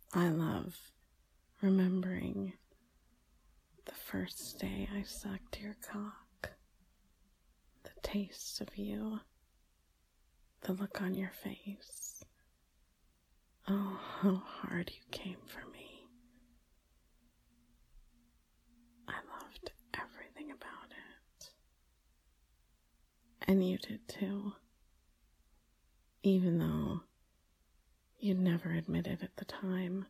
I love remembering the first day I sucked your cock, the taste of you, the look on your face. Oh, how hard you came for me. I loved everything about it. And you did too. Even though you never admitted at the time.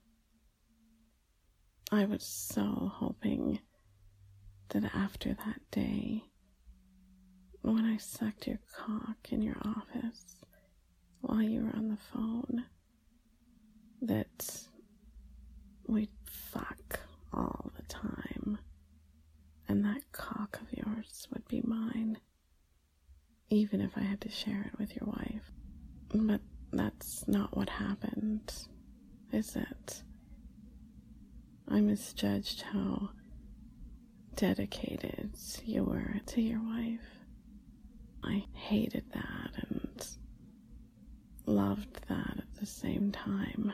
I was so hoping that after that day, when I sucked your cock in your office while you were on the phone, that we'd fuck all the time, and that cock of yours would be mine, even if I had to share it with your wife. But that's not what happened, is it? I misjudged how dedicated you were to your wife. I hated that and loved that at the same time.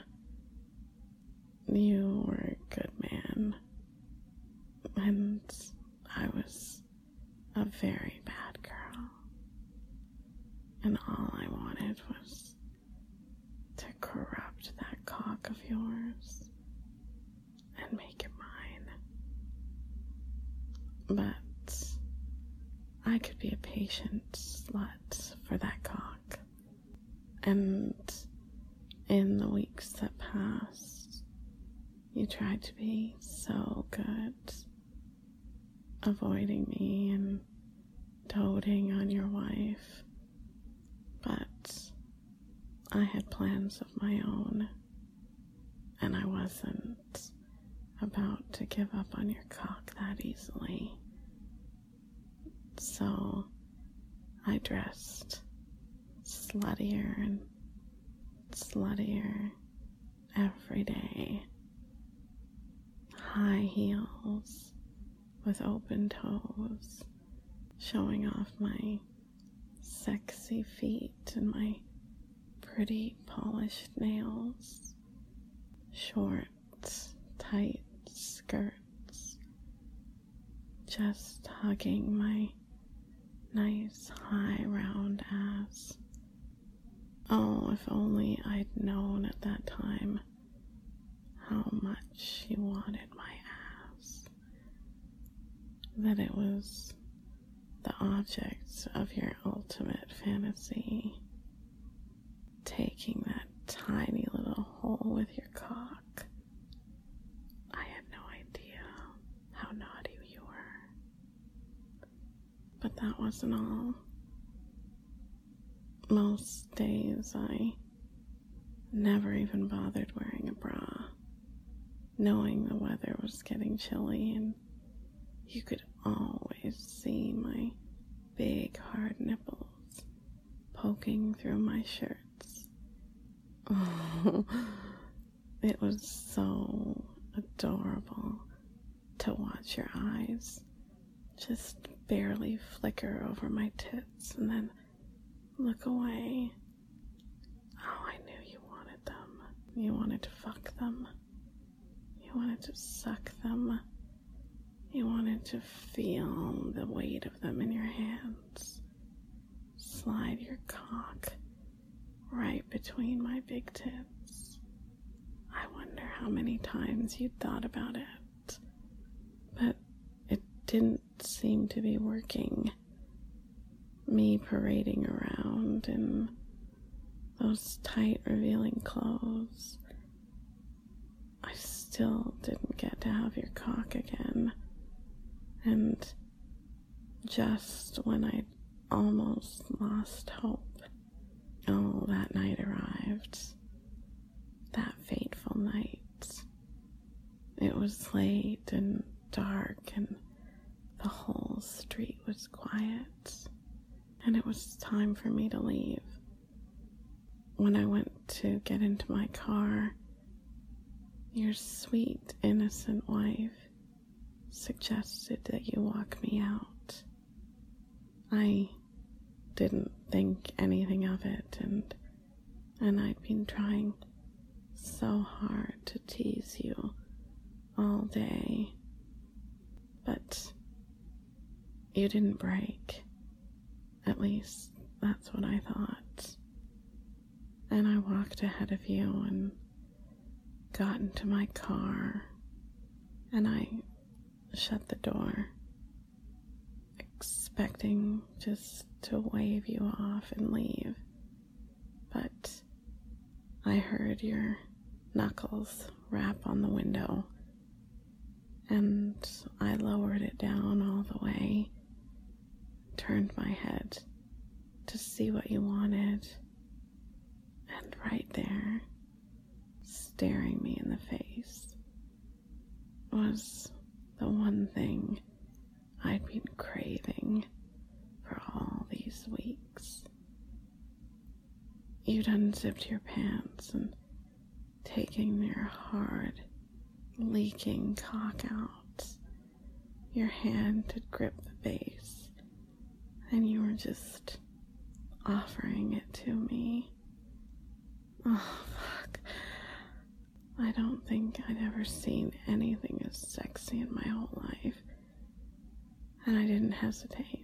You were a good man, and I was a very bad girl. And all I wanted was to corrupt that cock of yours and make it mine. But I could be a patient slut for that cock. And in the weeks that passed, you tried to be so good, avoiding me and doting on your wife. But I had plans of my own, and I wasn't about to give up on your cock that easily. So I dressed sluttier and sluttier every day. High heels with open toes, showing off my sexy feet and my pretty polished nails. Short, tight skirts, just hugging my nice high round ass. Oh, if only I'd known at that time how much you wanted my ass, that it was the object of your ultimate fantasy, taking that tiny little hole with your cock. I had no idea how naughty you were. But that wasn't all. Most days I never even bothered wearing a bra, knowing the weather was getting chilly and you could always see my big hard nipples poking through my shirts. Oh, it was so adorable to watch your eyes just barely flicker over my tits and then look away. Oh, I knew you wanted them. You wanted to fuck them. You wanted to suck them. You wanted to feel the weight of them in your hands. Slide your cock right between my big tits. I wonder how many times you thought about it. But it didn't seem to be working. Me parading around in those tight, revealing clothes. I still didn't get to have your cock again. And just when I'd almost lost hope, oh, that night arrived. That fateful night. It was late and dark, and the whole street was quiet. And it was time for me to leave. When I went to get into my car, your sweet, innocent wife suggested that you walk me out. I didn't think anything of it, and I'd been trying so hard to tease you all day, but you didn't break. At least that's what I thought. And I walked ahead of you and got into my car, and I shut the door, expecting just to wave you off and leave. But I heard your knuckles rap on the window, and I lowered it down all the way, turned my head to see what you wanted, and right there, staring me in the face, was the one thing I'd been craving for all these weeks. You'd unzipped your pants and taking your hard, leaking cock out. Your hand had gripped the base, and you were just offering it to me. Oh, fuck. I don't think I'd ever seen anything as sexy in my whole life, and I didn't hesitate.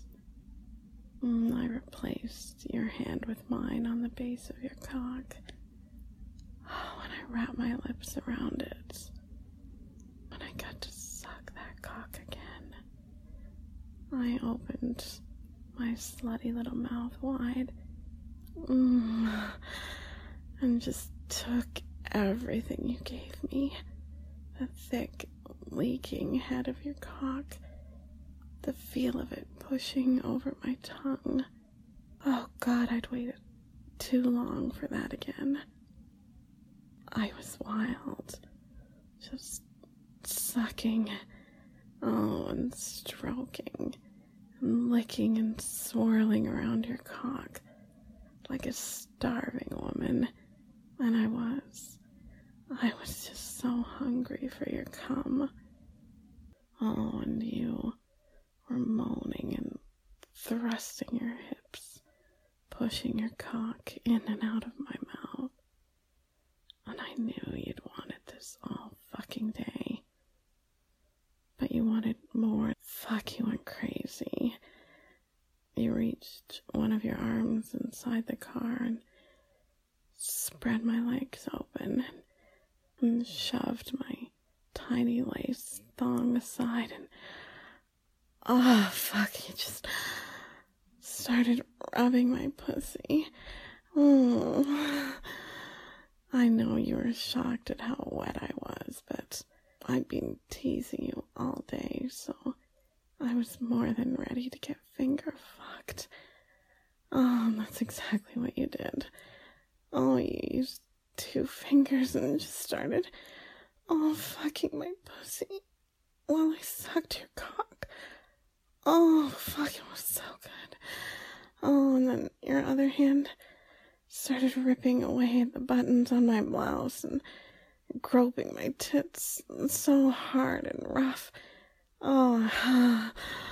I replaced your hand with mine on the base of your cock. Oh, and I wrapped my lips around it, and I got to suck that cock again. I opened my slutty little mouth wide, and just took everything you gave me. The thick, leaking head of your cock, the feel of it pushing over my tongue. Oh God, I'd waited too long for that again. I was wild, just sucking, and stroking, and licking and swirling around your cock like a starving woman. And I was just so hungry for your cum. Oh, and you were moaning and thrusting your hips, pushing your cock in and out of my mouth. And I knew you'd wanted this all fucking day. But you wanted more. Fuck, you went crazy. You reached one of your arms inside the car and spread my legs open and shoved my tiny lace thong aside, and oh fuck, you just started rubbing my pussy. I know you were shocked at how wet I was, but I'd been teasing you all day, so I was more than ready to get finger fucked. Oh, that's exactly what you did. Oh, you used 2 fingers and just started fucking my pussy while I sucked your cock. Oh, fuck, it was so good. Oh, and then your other hand started ripping away at the buttons on my blouse and groping my tits so hard and rough. Oh,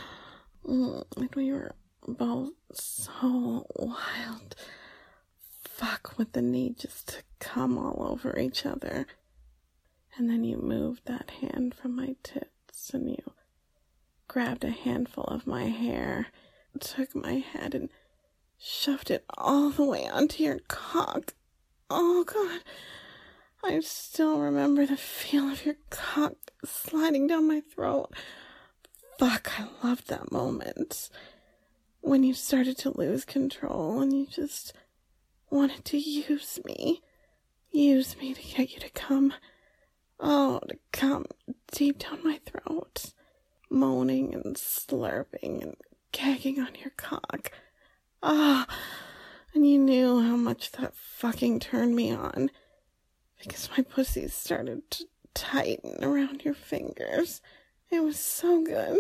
and we were both so wild. Fuck, with the need just to come all over each other. And then you moved that hand from my tits and you grabbed a handful of my hair, took my head and shoved it all the way onto your cock. Oh God, I still remember the feel of your cock sliding down my throat. Fuck, I loved that moment. When you started to lose control and you just wanted to use me to get you to come. Oh, to come deep down my throat, moaning and slurping and gagging on your cock. Ah, and you knew how much that fucking turned me on, because my pussy started to tighten around your fingers. It was so good.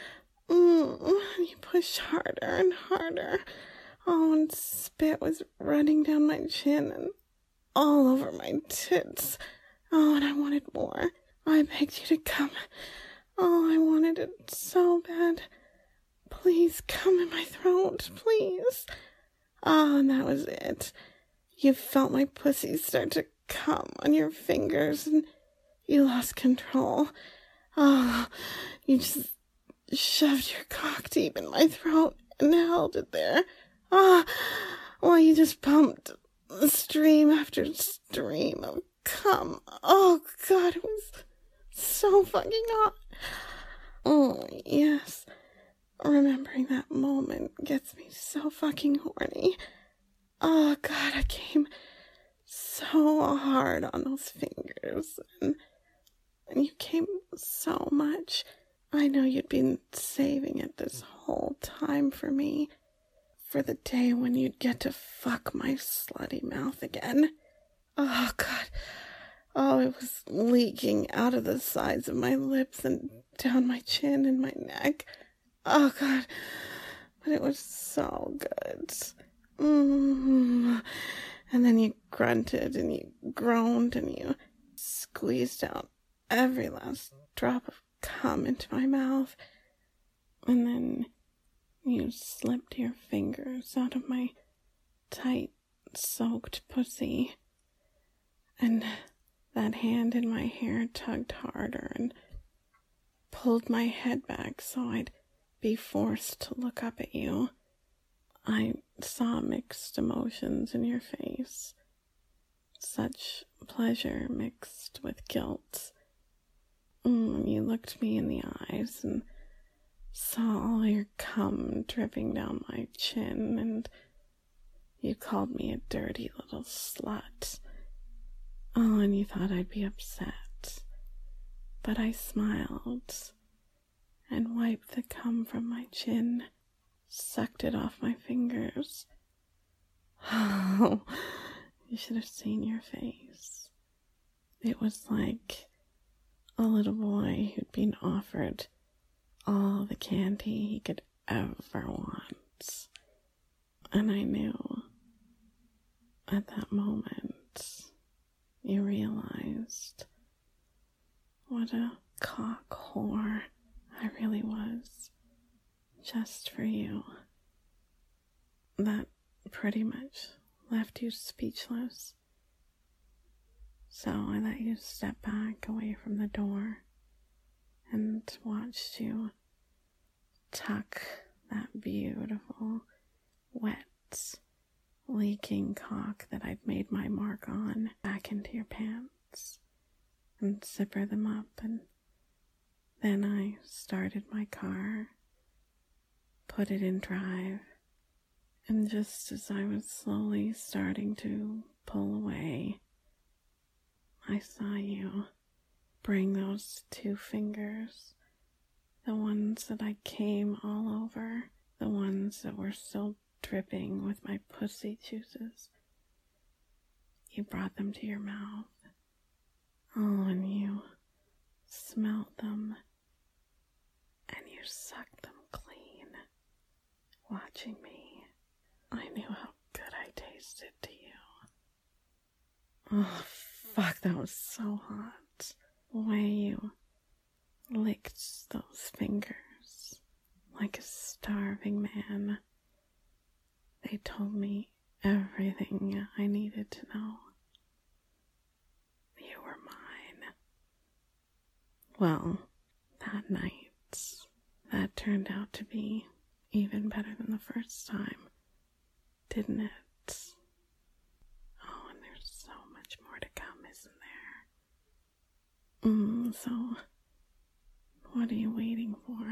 You pushed harder and harder. Oh, and spit was running down my chin and all over my tits. Oh, and I wanted more. I begged you to come. Oh, I wanted it so bad. Please come in my throat, please. Oh, and that was it. You felt my pussy start to cum on your fingers and you lost control. Oh, you just shoved your cock deep in my throat and held it there. Ah, while you just pumped stream after stream of cum. Oh, God, it was so fucking hot. Oh, yes. Remembering that moment gets me so fucking horny. Oh, God, I came so hard on those fingers. And you came so much. I know you'd been saving it this whole time for me. For the day when you'd get to fuck my slutty mouth again. Oh, God. Oh, it was leaking out of the sides of my lips and down my chin and my neck. Oh, God. But it was so good. And then you grunted and you groaned and you squeezed out every last drop of cum into my mouth. And then you slipped your fingers out of my tight, soaked pussy. And that hand in my hair tugged harder and pulled my head back so I'd be forced to look up at you. I saw mixed emotions in your face. Such pleasure mixed with guilt. You looked me in the eyes and saw all your cum dripping down my chin, and you called me a dirty little slut. Oh, and you thought I'd be upset. But I smiled and wiped the cum from my chin, sucked it off my fingers. Oh, you should have seen your face. It was like a little boy who'd been offered all the candy he could ever want. And I knew at that moment you realized what a cock whore I really was, just for you. That pretty much left you speechless. So I let you step back away from the door and watched you tuck that beautiful, wet, leaking cock that I'd made my mark on back into your pants and zipper them up, and then I started my car, put it in drive, and just as I was slowly starting to pull away, I saw you bring those 2 fingers, the ones that I came all over, the ones that were still dripping with my pussy juices. You brought them to your mouth. Oh, and you smelled them, and you sucked them clean, watching me. I knew how good I tasted to you. Oh, fuck, that was so hot. The way you licked those fingers like a starving man. They told me everything I needed to know. You were mine. Well, that night, that turned out to be even better than the first time, didn't it? Oh, and there's so much more to come, isn't there? So, what are you waiting for?